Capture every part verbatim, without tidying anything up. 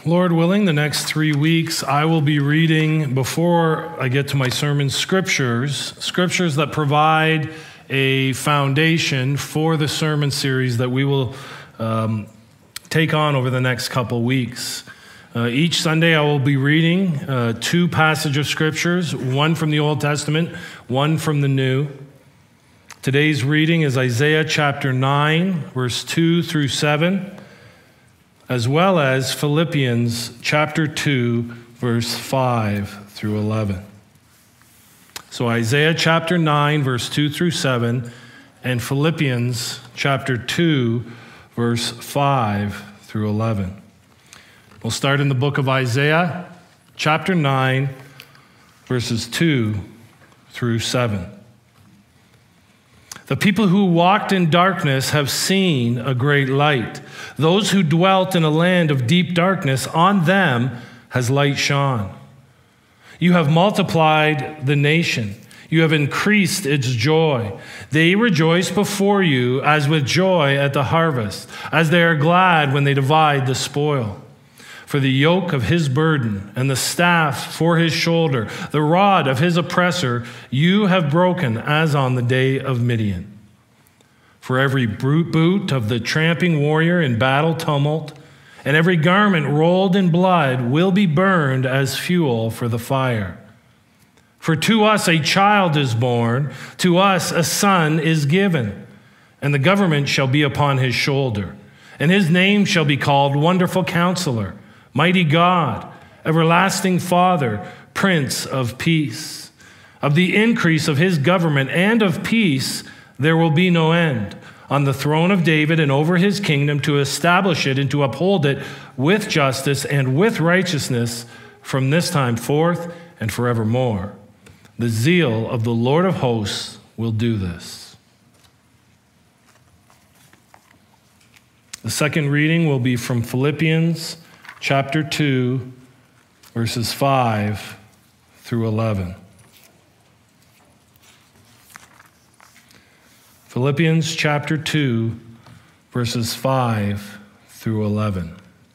Lord willing, the next three weeks, I will be reading, before I get to my sermon, scriptures, scriptures that provide a foundation for the sermon series that we will um, take on over the next couple weeks. Uh, each Sunday, I will be reading uh, two passages of scriptures, one from the Old Testament, one from the New. Today's reading is Isaiah chapter nine, verse two through seven, as well as Philippians chapter two, verse five through eleven. So Isaiah chapter nine, verse two through seven, and Philippians chapter two, verse five through eleven. We'll start in the book of Isaiah, chapter nine, verses two through seven. The people who walked in darkness have seen a great light. Those who dwelt in a land of deep darkness, on them has light shone. You have multiplied the nation. You have increased its joy. They rejoice before you as with joy at the harvest, as they are glad when they divide the spoil. For the yoke of his burden and the staff for his shoulder, the rod of his oppressor, you have broken as on the day of Midian. For every boot of the tramping warrior in battle tumult, and every garment rolled in blood will be burned as fuel for the fire. For to us a child is born, to us a son is given, and the government shall be upon his shoulder, and his name shall be called Wonderful Counselor, Mighty God, Everlasting Father, Prince of Peace. Of the increase of his government and of peace there will be no end, on the throne of David and over his kingdom, to establish it and to uphold it with justice and with righteousness from this time forth and forevermore. The zeal of the Lord of hosts will do this. The second reading will be from Philippians chapter two, verses five through eleven. Philippians chapter two, verses five through eleven.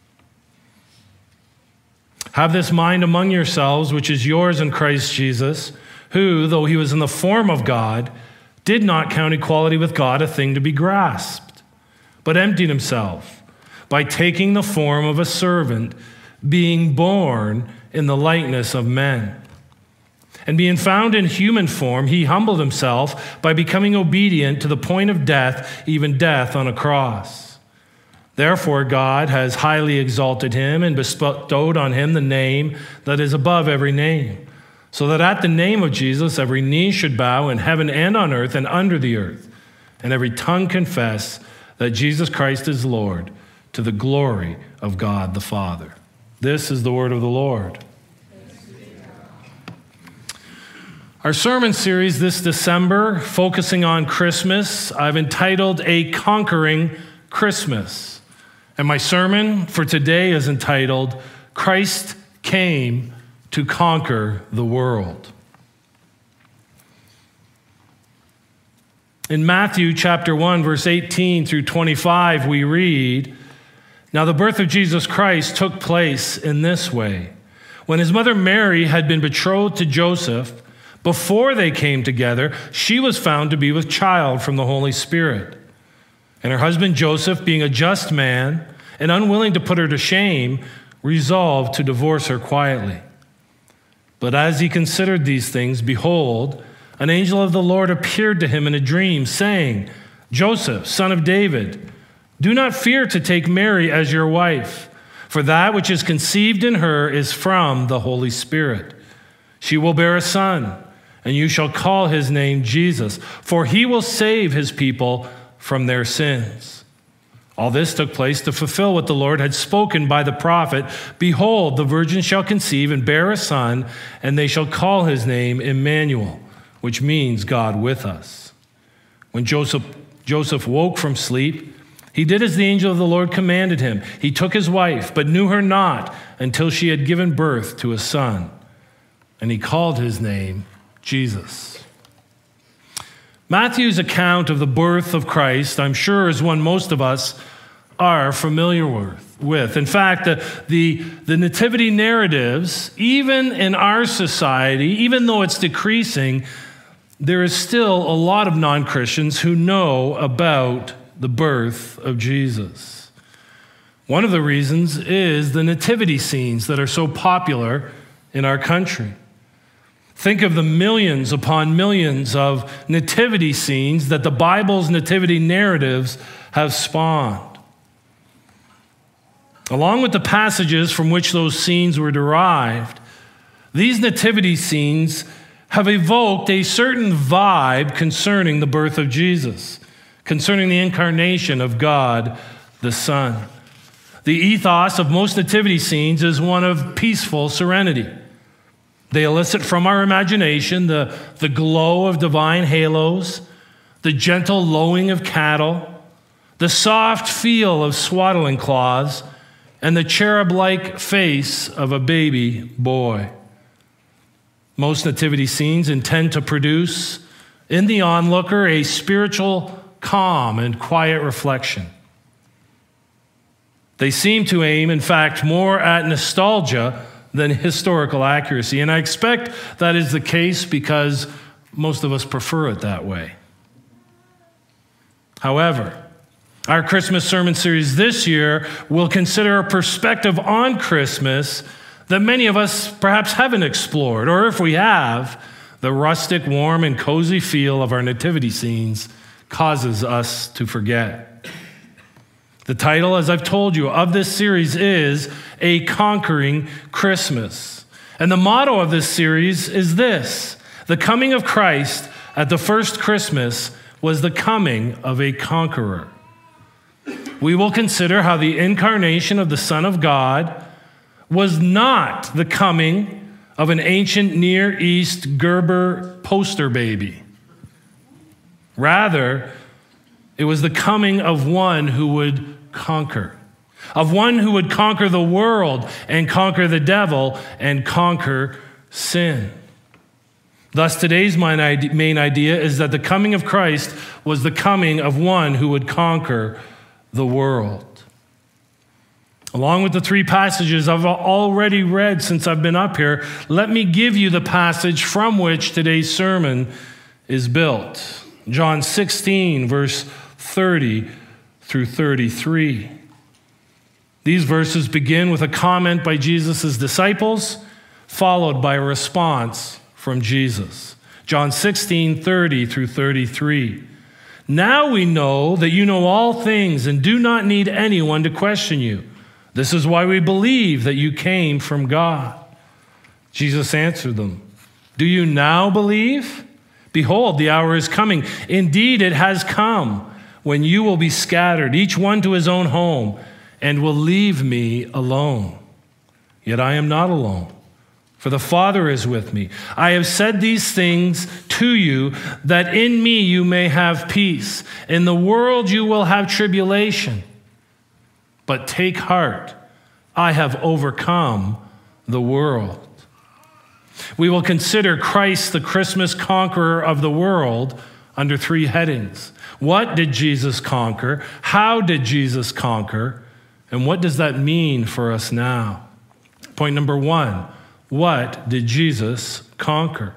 Have this mind among yourselves, which is yours in Christ Jesus, who, though he was in the form of God, did not count equality with God a thing to be grasped, but emptied himself by taking the form of a servant, being born in the likeness of men. And being found in human form, he humbled himself by becoming obedient to the point of death, even death on a cross. Therefore, God has highly exalted him and bestowed on him the name that is above every name, so that at the name of Jesus every knee should bow in heaven and on earth and under the earth, and every tongue confess that Jesus Christ is Lord, to the glory of God the Father. This is the word of the Lord. Our sermon series this December, focusing on Christmas, I've entitled A Conquering Christmas. And my sermon for today is entitled, Christ Came to Conquer the World. In Matthew chapter one, verse eighteen through twenty-five, we read, Now the birth of Jesus Christ took place in this way. When his mother Mary had been betrothed to Joseph, before they came together, she was found to be with child from the Holy Spirit. And her husband Joseph, being a just man and unwilling to put her to shame, resolved to divorce her quietly. But as he considered these things, behold, an angel of the Lord appeared to him in a dream, saying, Joseph, son of David, do not fear to take Mary as your wife, for that which is conceived in her is from the Holy Spirit. She will bear a son, and you shall call his name Jesus, for he will save his people from their sins. All this took place to fulfill what the Lord had spoken by the prophet. Behold, the virgin shall conceive and bear a son, and they shall call his name Emmanuel, which means God with us. When Joseph, Joseph woke from sleep, he did as the angel of the Lord commanded him. He took his wife, but knew her not until she had given birth to a son. And he called his name Jesus. Matthew's account of the birth of Christ, I'm sure, is one most of us are familiar with. with. In fact, the, the, the nativity narratives, even in our society, even though it's decreasing, there is still a lot of non-Christians who know about the birth of Jesus. One of the reasons is the nativity scenes that are so popular in our country. Think of the millions upon millions of nativity scenes that the Bible's nativity narratives have spawned. Along with the passages from which those scenes were derived, these nativity scenes have evoked a certain vibe concerning the birth of Jesus, concerning the incarnation of God the Son. The ethos of most nativity scenes is one of peaceful serenity. They elicit from our imagination the, the glow of divine halos, the gentle lowing of cattle, the soft feel of swaddling cloths, and the cherub-like face of a baby boy. Most nativity scenes intend to produce in the onlooker a spiritual calm and quiet reflection. They seem to aim, in fact, more at nostalgia than historical accuracy. And I expect that is the case because most of us prefer it that way. However, our Christmas sermon series this year will consider a perspective on Christmas that many of us perhaps haven't explored, or if we have, the rustic, warm, and cozy feel of our nativity scenes causes us to forget. The title, as I've told you, of this series is A Conquering Christmas. And the motto of this series is this: the coming of Christ at the first Christmas was the coming of a conqueror. We will consider how the incarnation of the Son of God was not the coming of an ancient Near East Gerber poster baby. Rather, it was the coming of one who would conquer, of one who would conquer the world and conquer the devil and conquer sin. Thus, today's main idea is that the coming of Christ was the coming of one who would conquer the world. Along with the three passages I've already read since I've been up here, let me give you the passage from which today's sermon is built. John sixteen, verse thirty through thirty-three. These verses begin with a comment by Jesus' disciples, followed by a response from Jesus. John sixteen, thirty through thirty-three. Now we know that you know all things and do not need anyone to question you. This is why we believe that you came from God. Jesus answered them, do you now believe? Behold, the hour is coming. Indeed, it has come when you will be scattered, each one to his own home, and will leave me alone. Yet I am not alone, for the Father is with me. I have said these things to you, that in me you may have peace. In the world you will have tribulation. But take heart, I have overcome the world. We will consider Christ the Christmas conqueror of the world under three headings. What did Jesus conquer? How did Jesus conquer? And what does that mean for us now? Point number one, what did Jesus conquer?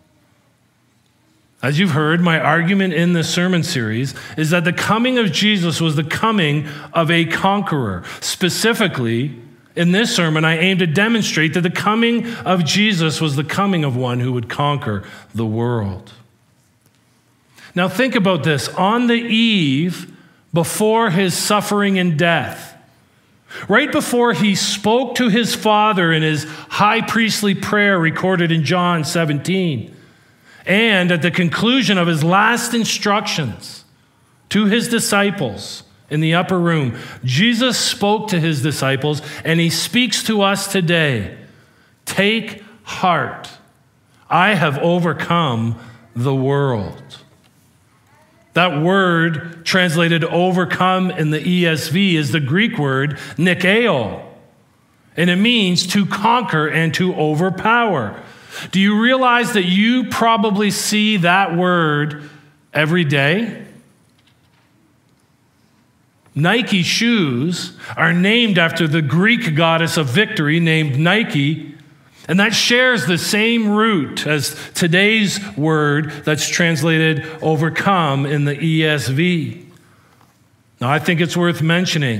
As you've heard, my argument in this sermon series is that the coming of Jesus was the coming of a conqueror. Specifically, in this sermon, I aim to demonstrate that the coming of Jesus was the coming of one who would conquer the world. Now think about this. On the eve before his suffering and death, right before he spoke to his Father in his high priestly prayer recorded in John seventeen, and at the conclusion of his last instructions to his disciples in the upper room, Jesus spoke to his disciples, and he speaks to us today. Take heart. I have overcome the world. That word translated overcome in the E S V is the Greek word nikeo, and it means to conquer and to overpower. Do you realize that you probably see that word every day? Nike shoes are named after the Greek goddess of victory named Nike, and that shares the same root as today's word that's translated overcome in the E S V. Now, I think it's worth mentioning,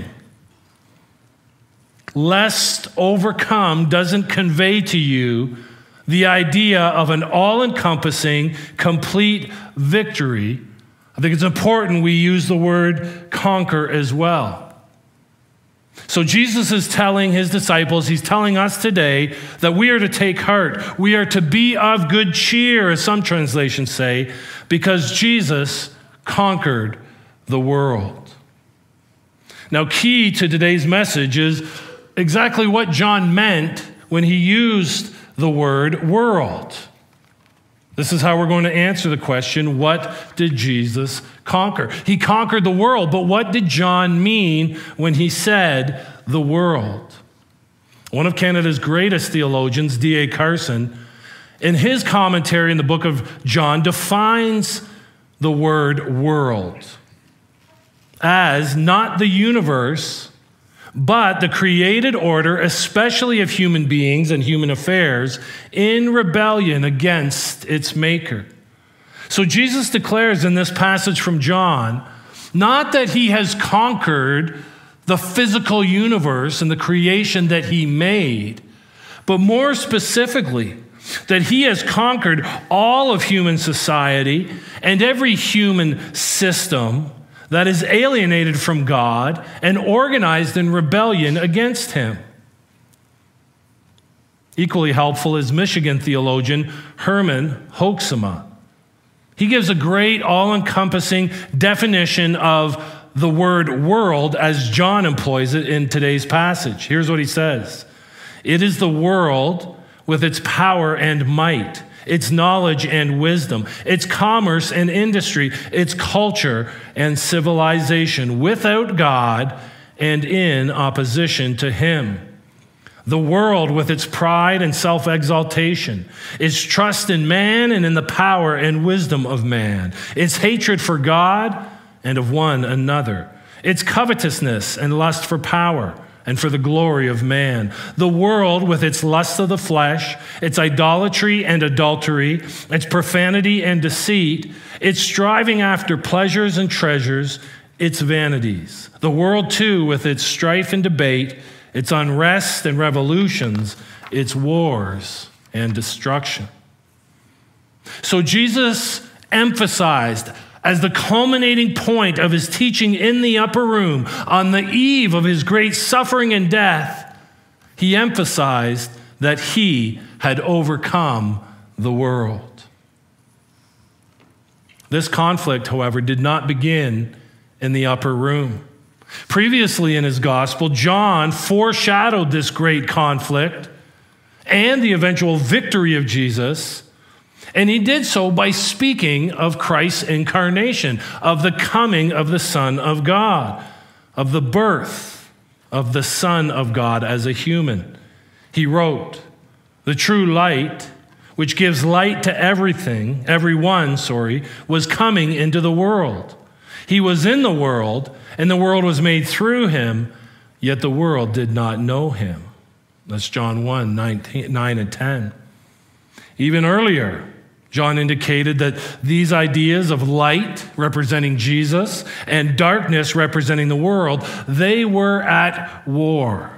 lest overcome doesn't convey to you the idea of an all-encompassing, complete victory. I think it's important we use the word conquer as well. So Jesus is telling his disciples, he's telling us today that we are to take heart. We are to be of good cheer, as some translations say, because Jesus conquered the world. Now, key to today's message is exactly what John meant when he used the word world. This is how we're going to answer the question, what did Jesus conquer? He conquered the world, but what did John mean when he said the world? One of Canada's greatest theologians, D A Carson, in his commentary in the book of John, defines the word world as not the universe, but the created order, especially of human beings and human affairs, in rebellion against its maker. So Jesus declares in this passage from John, not that he has conquered the physical universe and the creation that he made, but more specifically, that he has conquered all of human society and every human system that is alienated from God and organized in rebellion against him. Equally helpful is Michigan theologian Herman Hoeksema. He gives a great all-encompassing definition of the word world as John employs it in today's passage. Here's what he says. It is the world with its power and might, its knowledge and wisdom, its commerce and industry, its culture and civilization, without God and in opposition to him. The world with its pride and self-exaltation, its trust in man and in the power and wisdom of man, its hatred for God and of one another, its covetousness and lust for power and for the glory of man. The world with its lust of the flesh, its idolatry and adultery, its profanity and deceit, its striving after pleasures and treasures, its vanities. The world too with its strife and debate, its unrest and revolutions, its wars and destruction. So Jesus emphasized, as the culminating point of his teaching in the upper room, on the eve of his great suffering and death, he emphasized that he had overcome the world. This conflict, however, did not begin in the upper room. Previously in his gospel, John foreshadowed this great conflict and the eventual victory of Jesus. And he did so by speaking of Christ's incarnation, of the coming of the Son of God, of the birth of the Son of God as a human. He wrote, "The true light, which gives light to everything, everyone, sorry, was coming into the world. He was in the world, and the world was made through him, yet the world did not know him." That's John one, nine and ten. Even earlier, John indicated that these ideas of light representing Jesus and darkness representing the world, they were at war.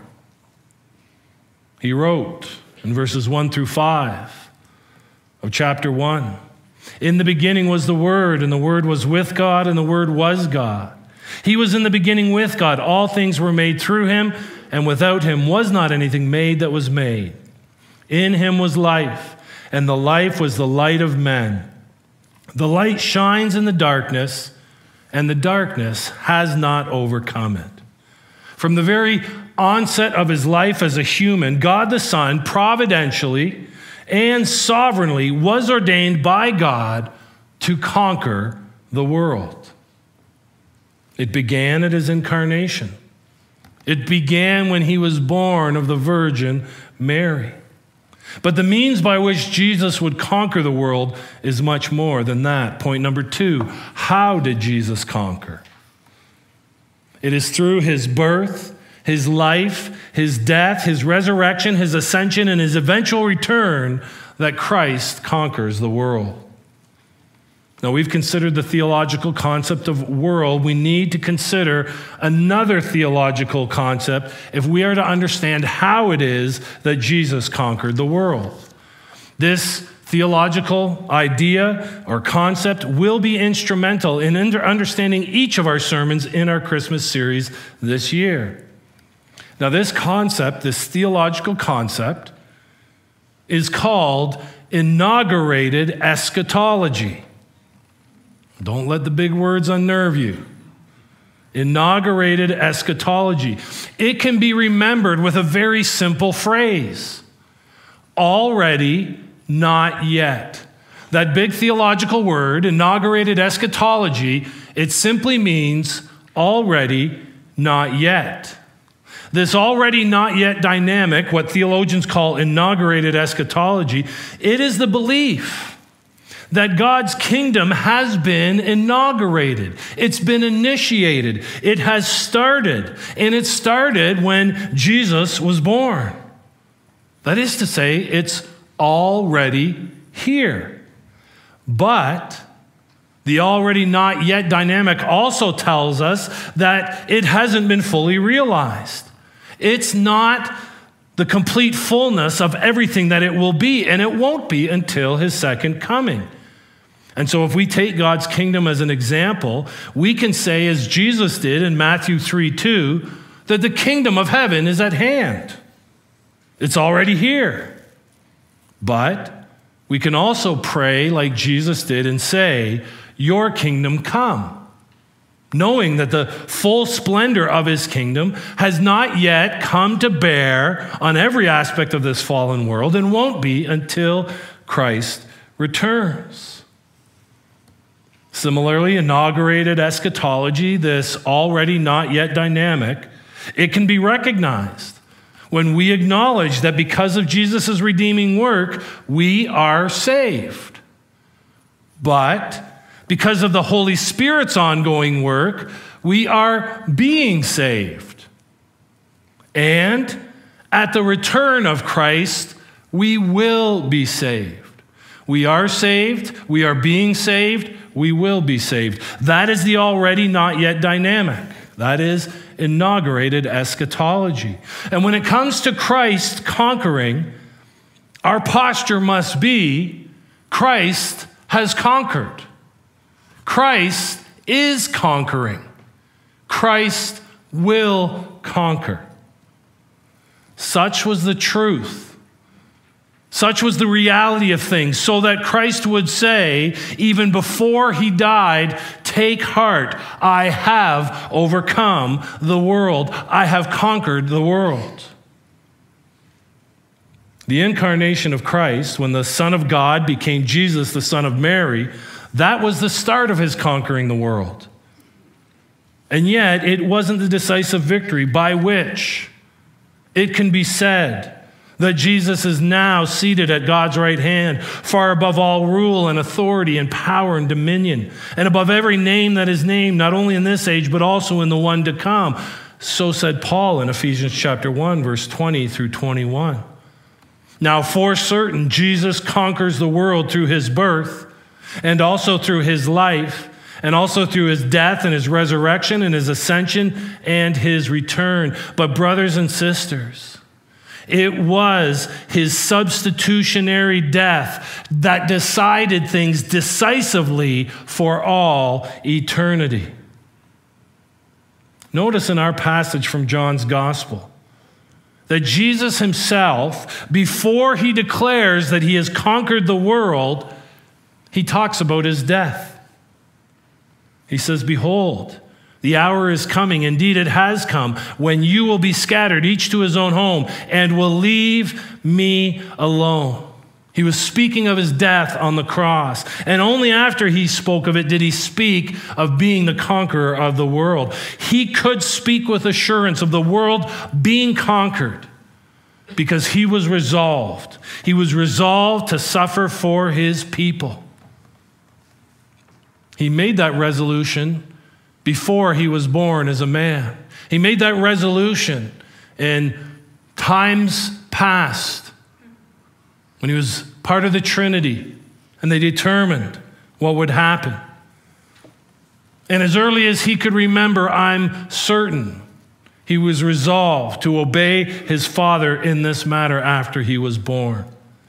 He wrote in verses one through five of chapter one, "In the beginning was the Word, and the Word was with God, and the Word was God. He was in the beginning with God. All things were made through him, and without him was not anything made that was made. In him was life, and the life was the light of men. The light shines in the darkness, and the darkness has not overcome it." From the very onset of his life as a human, God the Son providentially and sovereignly was ordained by God to conquer the world. It began at his incarnation. It began when he was born of the Virgin Mary. But the means by which Jesus would conquer the world is much more than that. Point number two, how did Jesus conquer? It is through his birth, his life, his death, his resurrection, his ascension, and his eventual return that Christ conquers the world. Now, we've considered the theological concept of world. We need to consider another theological concept if we are to understand how it is that Jesus conquered the world. This theological idea or concept will be instrumental in understanding each of our sermons in our Christmas series this year. Now, this concept, this theological concept, is called inaugurated eschatology. Don't let the big words unnerve you. Inaugurated eschatology. It can be remembered with a very simple phrase. Already, not yet. That big theological word, inaugurated eschatology, it simply means already, not yet. This already not yet dynamic, what theologians call inaugurated eschatology, it is the belief that God's kingdom has been inaugurated. It's been initiated. It has started. And it started when Jesus was born. That is to say, it's already here. But the already not yet dynamic also tells us that it hasn't been fully realized. It's not the complete fullness of everything that it will be, and it won't be until his second coming. And so if we take God's kingdom as an example, we can say, as Jesus did in Matthew three two, that the kingdom of heaven is at hand. It's already here. But we can also pray like Jesus did and say, your kingdom come, knowing that the full splendor of his kingdom has not yet come to bear on every aspect of this fallen world and won't be until Christ returns. Similarly, inaugurated eschatology, this already not yet dynamic, it can be recognized when we acknowledge that because of Jesus' redeeming work, we are saved. But because of the Holy Spirit's ongoing work, we are being saved. And at the return of Christ, we will be saved. We are saved, we are being saved, we will be saved. That is the already not yet dynamic. That is inaugurated eschatology. And when it comes to Christ conquering, our posture must be, Christ has conquered. Christ is conquering. Christ will conquer. Such was the truth. Such was the reality of things, so that Christ would say, even before he died, take heart, I have overcome the world. I have conquered the world. The incarnation of Christ, when the Son of God became Jesus, the Son of Mary, that was the start of his conquering the world. And yet, it wasn't the decisive victory by which it can be said that Jesus is now seated at God's right hand, far above all rule and authority and power and dominion, and above every name that is named, not only in this age, but also in the one to come. So said Paul in Ephesians chapter one, verse twenty through twenty-one. Now, for certain, Jesus conquers the world through his birth, and also through his life, and also through his death and his resurrection and his ascension and his return. But brothers and sisters, it was his substitutionary death that decided things decisively for all eternity. Notice in our passage from John's Gospel that Jesus himself, before he declares that he has conquered the world, he talks about his death. He says, behold, the hour is coming, indeed it has come, when you will be scattered, each to his own home, and will leave me alone. He was speaking of his death on the cross. And only after he spoke of it did he speak of being the conqueror of the world. He could speak with assurance of the world being conquered because he was resolved. He was resolved to suffer for his people. He made that resolution before he was born as a man. He made that resolution in times past when he was part of the Trinity and they determined what would happen. And as early as he could remember, I'm certain he was resolved to obey his Father in this matter after he was born.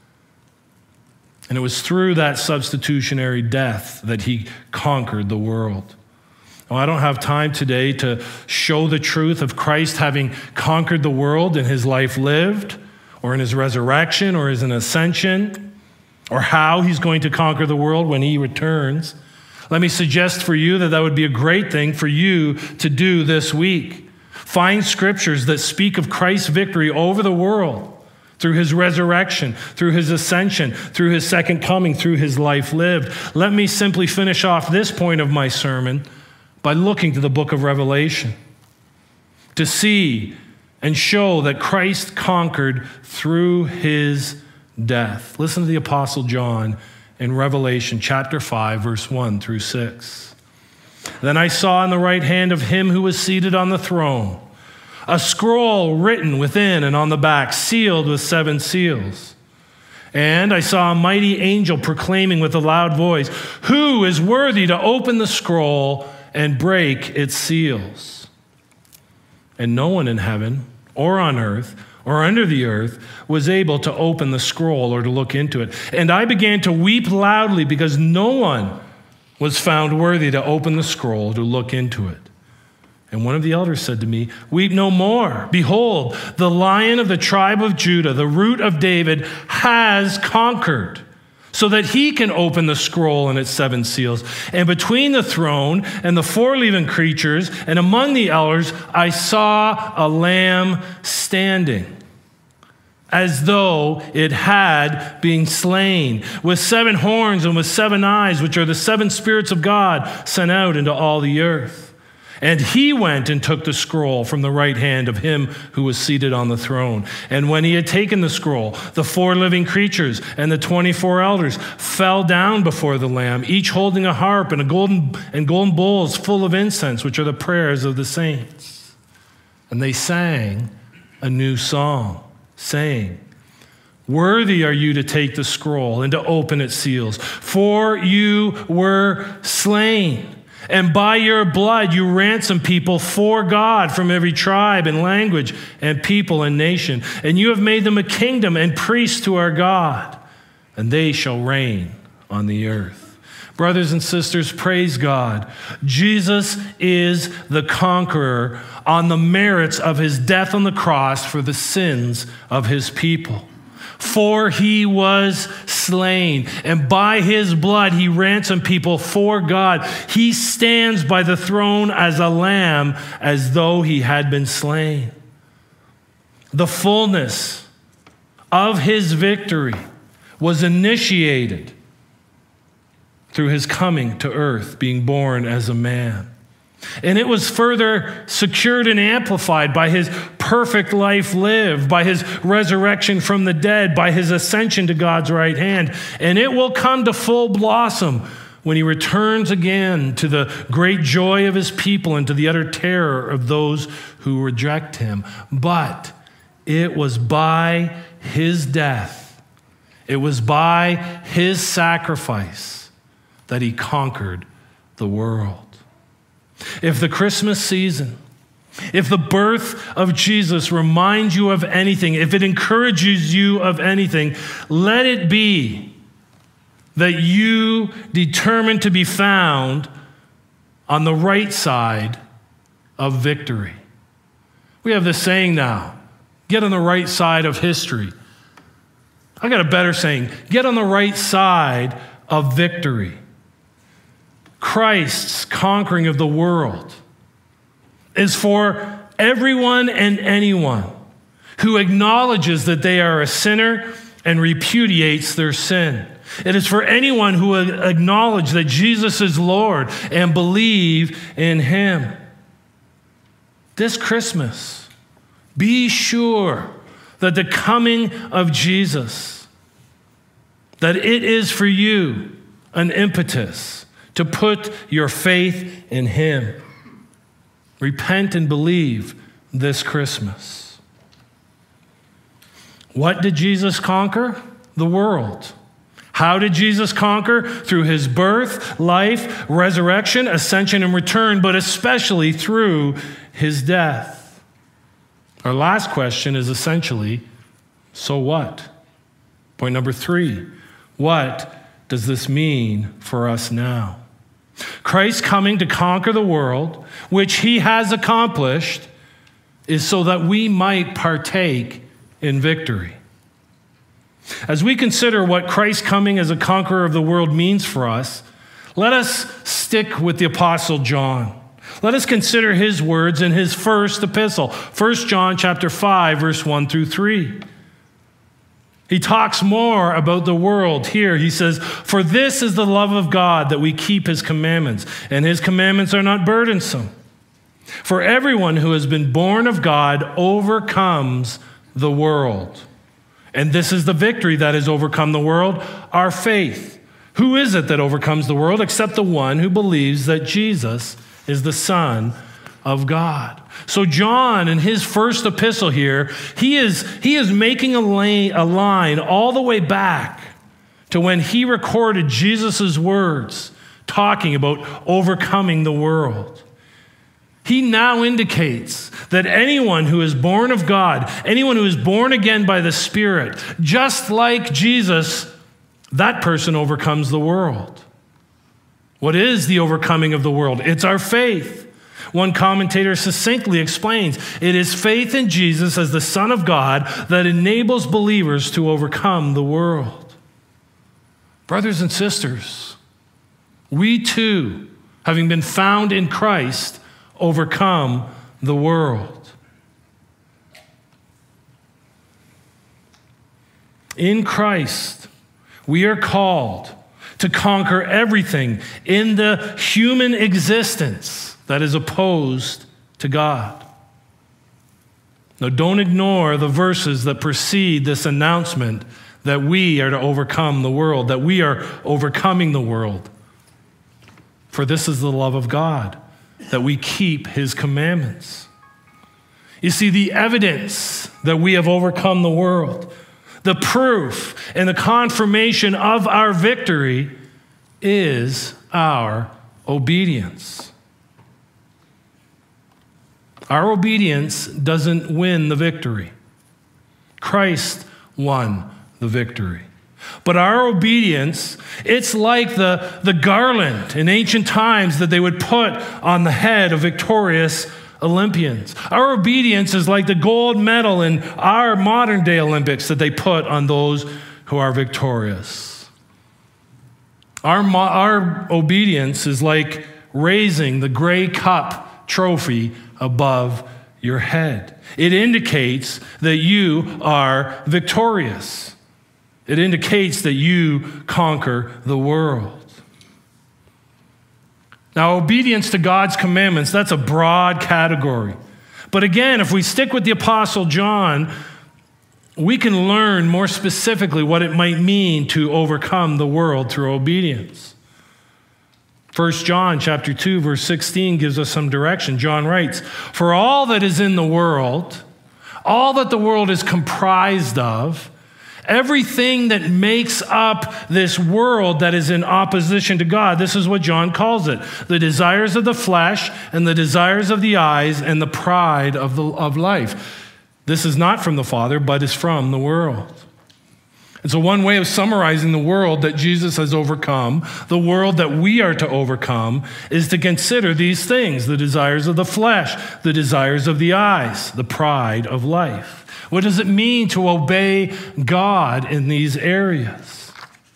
And it was through that substitutionary death that he conquered the world. Now, I don't have time today to show the truth of Christ having conquered the world in his life lived, or in his resurrection, or his ascension, or how he's going to conquer the world when he returns. Let me suggest for you that that would be a great thing for you to do this week. Find scriptures that speak of Christ's victory over the world through his resurrection, through his ascension, through his second coming, through his life lived. Let me simply finish off this point of my sermon by looking to the book of Revelation to see and show that Christ conquered through his death. Listen to the Apostle John in Revelation chapter five, verse one through six. Then I saw in the right hand of him who was seated on the throne a scroll written within and on the back, sealed with seven seals. And I saw a mighty angel proclaiming with a loud voice, "Who is worthy to open the scroll and break its seals?" And no one in heaven or on earth or under the earth was able to open the scroll or to look into it. And I began to weep loudly because no one was found worthy to open the scroll to look into it. And one of the elders said to me, "Weep no more. Behold, the Lion of the tribe of Judah, the Root of David, has conquered, so that he can open the scroll and its seven seals. And between the throne and the four living creatures and among the elders, I saw a lamb standing, as though it had been slain, with seven horns and with seven eyes, which are the seven spirits of God sent out into all the earth. And he went and took the scroll from the right hand of him who was seated on the throne. And when he had taken the scroll, the four living creatures and the twenty-four elders fell down before the Lamb, each holding a harp and a golden and golden bowls full of incense, which are the prayers of the saints. And they sang a new song, saying, "Worthy are you to take the scroll and to open its seals, for you were slain. And by your blood you ransom people for God from every tribe and language and people and nation. And you have made them a kingdom and priests to our God, and they shall reign on the earth." Brothers and sisters, praise God. Jesus is the conqueror on the merits of his death on the cross for the sins of his people. For he was slain, and by his blood he ransomed people for God. He stands by the throne as a lamb, as though he had been slain. The fullness of his victory was initiated through his coming to earth, being born as a man. And it was further secured and amplified by his perfect life lived, by his resurrection from the dead, by his ascension to God's right hand. And it will come to full blossom when he returns again to the great joy of his people and to the utter terror of those who reject him. But it was by his death, it was by his sacrifice that he conquered the world. If the Christmas season, if the birth of Jesus reminds you of anything, if it encourages you of anything, let it be that you determine to be found on the right side of victory. We have this saying now, get on the right side of history. I got a better saying, get on the right side of victory. Christ's conquering of the world is for everyone and anyone who acknowledges that they are a sinner and repudiates their sin. It is for anyone who acknowledges that Jesus is Lord and believe in him. This Christmas, be sure that the coming of Jesus, that it is for you an impetus to put your faith in him. Repent and believe this Christmas. What did Jesus conquer? The world. How did Jesus conquer? Through his birth, life, resurrection, ascension, and return, but especially through his death. Our last question is essentially, so what? Point number three, what does this mean for us now? Christ coming to conquer the world, which he has accomplished, is so that we might partake in victory. As we consider what Christ coming as a conqueror of the world means for us, let us stick with the Apostle John. Let us consider his words in his first epistle, First John chapter five, verse one through three. He talks more about the world here. He says, "For this is the love of God, that we keep his commandments, and his commandments are not burdensome. For everyone who has been born of God overcomes the world. And this is the victory that has overcome the world, our faith. Who is it that overcomes the world except the one who believes that Jesus is the Son of God?" So John, in his first epistle here, he is, he is making a, lane, a line all the way back to when he recorded Jesus' words talking about overcoming the world. He now indicates that anyone who is born of God, anyone who is born again by the Spirit, just like Jesus, that person overcomes the world. What is the overcoming of the world? It's our faith. One commentator succinctly explains, it is faith in Jesus as the Son of God that enables believers to overcome the world. Brothers and sisters, we too, having been found in Christ, overcome the world. In Christ, we are called to conquer everything in the human existence that is opposed to God. Now, don't ignore the verses that precede this announcement that we are to overcome the world, that we are overcoming the world. For this is the love of God, that we keep his commandments. You see, the evidence that we have overcome the world, the proof and the confirmation of our victory is our obedience. Our obedience doesn't win the victory. Christ won the victory. But our obedience, it's like the, the garland in ancient times that they would put on the head of victorious Olympians. Our obedience is like the gold medal in our modern day Olympics that they put on those who are victorious. Our, our obedience is like raising the Grey Cup trophy above your head. It indicates that you are victorious. It indicates that you conquer the world. Now, obedience to God's commandments, that's a broad category. But again, if we stick with the Apostle John, we can learn more specifically what it might mean to overcome the world through obedience. First John chapter two, verse sixteen gives us some direction. John writes, "For all that is in the world, all that the world is comprised of, everything that makes up this world that is in opposition to God," this is what John calls it, "the desires of the flesh and the desires of the eyes and the pride of, the, of life. This is not from the Father, but is from the world." And so one way of summarizing the world that Jesus has overcome, the world that we are to overcome, is to consider these things: the desires of the flesh, the desires of the eyes, the pride of life. What does it mean to obey God in these areas?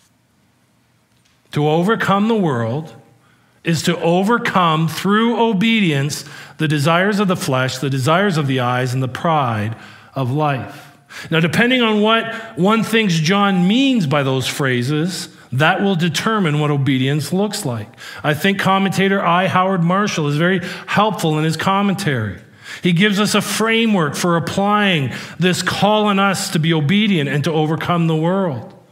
To overcome the world is to overcome through obedience the desires of the flesh, the desires of the eyes, and the pride of life. Now, depending on what one thinks John means by those phrases, that will determine what obedience looks like. I think commentator I. Howard Marshall is very helpful in his commentary. He gives us a framework for applying this call on us to be obedient and to overcome the world.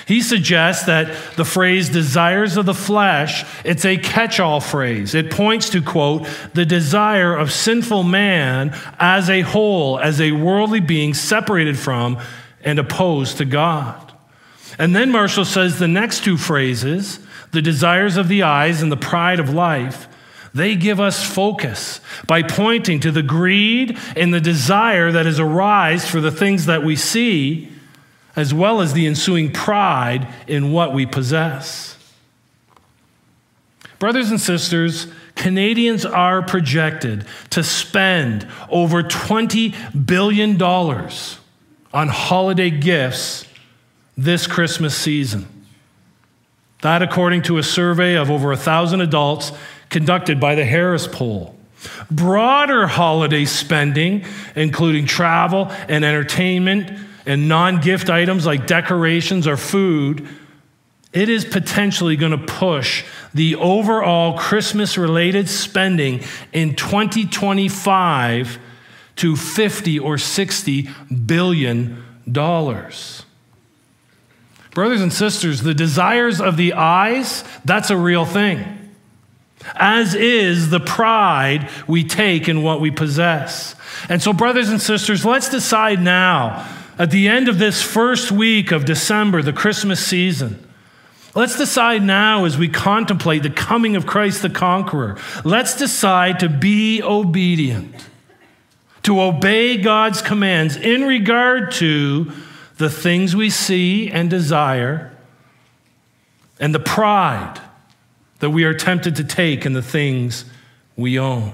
He suggests that the phrase desires of the flesh, it's a catch-all phrase. It points to, quote, the desire of sinful man as a whole, as a worldly being separated from and opposed to God. And then Marshall says the next two phrases, the desires of the eyes and the pride of life, they give us focus by pointing to the greed and the desire that is arise for the things that we see, as well as the ensuing pride in what we possess. Brothers and sisters, Canadians are projected to spend over twenty billion dollars on holiday gifts this Christmas season. That according to a survey of over a thousand adults conducted by the Harris Poll. Broader holiday spending, including travel and entertainment and non-gift items like decorations or food, it is potentially going to push the overall Christmas-related spending in twenty twenty-five to fifty or sixty billion dollars. Brothers and sisters, the desires of the eyes, that's a real thing. As is the pride we take in what we possess. And so, brothers and sisters, let's decide now, at the end of this first week of December, the Christmas season, let's decide now as we contemplate the coming of Christ the Conqueror, let's decide to be obedient, to obey God's commands in regard to the things we see and desire and the pride that we are tempted to take in the things we own.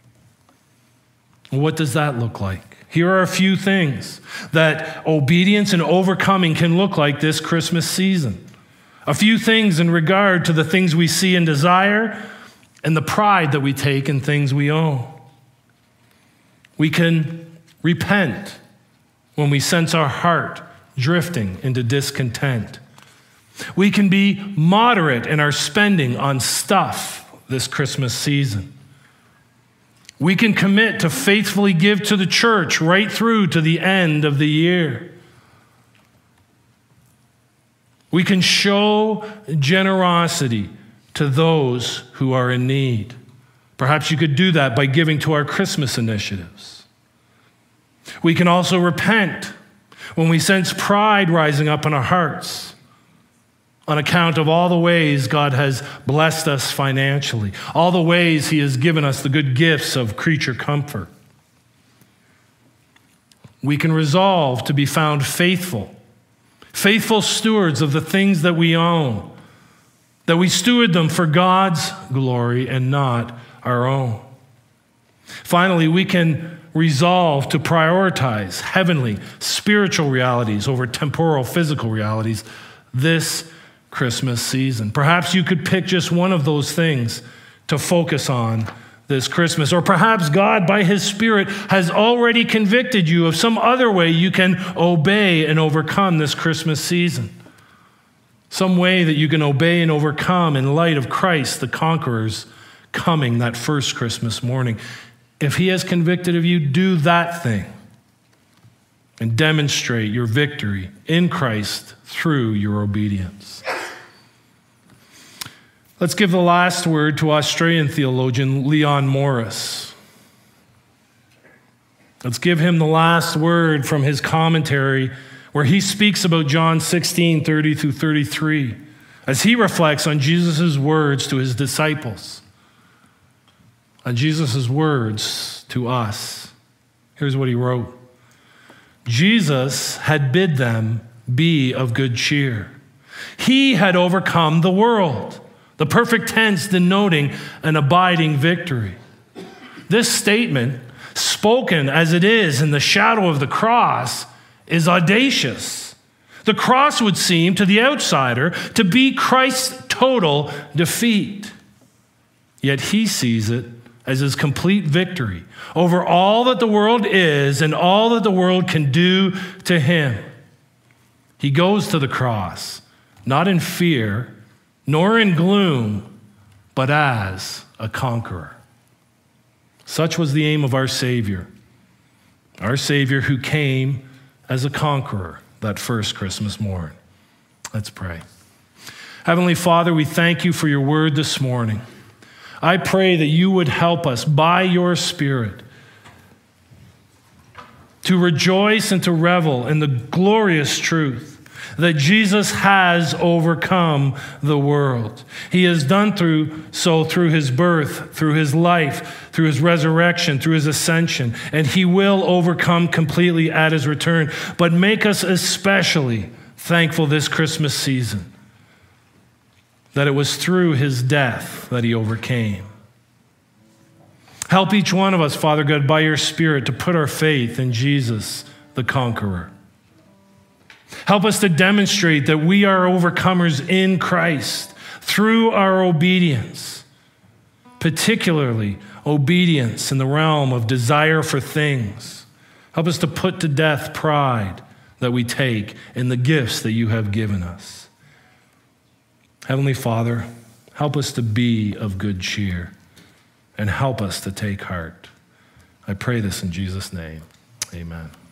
What does that look like? Here are a few things that obedience and overcoming can look like this Christmas season. A few things in regard to the things we see and desire and the pride that we take in things we own. We can repent when we sense our heart drifting into discontent. We can be moderate in our spending on stuff this Christmas season. We can commit to faithfully give to the church right through to the end of the year. We can show generosity to those who are in need. Perhaps you could do that by giving to our Christmas initiatives. We can also repent when we sense pride rising up in our hearts on account of all the ways God has blessed us financially, all the ways he has given us the good gifts of creature comfort. We can resolve to be found faithful, faithful stewards of the things that we own, that we steward them for God's glory and not our own. Finally, we can resolve to prioritize heavenly, spiritual realities over temporal, physical realities this Christmas season. Perhaps you could pick just one of those things to focus on this Christmas. Or perhaps God, by his Spirit, has already convicted you of some other way you can obey and overcome this Christmas season. Some way that you can obey and overcome in light of Christ, the Conqueror's coming that first Christmas morning. If he has convicted of you, do that thing and demonstrate your victory in Christ through your obedience. Let's give the last word to Australian theologian Leon Morris. Let's give him the last word from his commentary where he speaks about John sixteen, thirty through thirty-three, as he reflects on Jesus' words to his disciples, on Jesus' words to us. Here's what he wrote. Jesus had bid them be of good cheer. He had overcome the world. The perfect tense denoting an abiding victory. This statement, spoken as it is in the shadow of the cross, is audacious. The cross would seem to the outsider to be Christ's total defeat. Yet he sees it as his complete victory over all that the world is and all that the world can do to him. He goes to the cross, not in fear, nor in gloom, but as a conqueror. Such was the aim of our Savior, our Savior who came as a conqueror that first Christmas morn. Let's pray. Heavenly Father, we thank you for your word this morning. I pray that you would help us by your Spirit to rejoice and to revel in the glorious truth that Jesus has overcome the world. He has done through so through his birth, through his life, through his resurrection, through his ascension, and he will overcome completely at his return. But make us especially thankful this Christmas season that it was through his death that he overcame. Help each one of us, Father God, by your Spirit to put our faith in Jesus, the conqueror. Help us to demonstrate that we are overcomers in Christ through our obedience, particularly obedience in the realm of desire for things. Help us to put to death pride that we take in the gifts that you have given us. Heavenly Father, help us to be of good cheer and help us to take heart. I pray this in Jesus' name. Amen.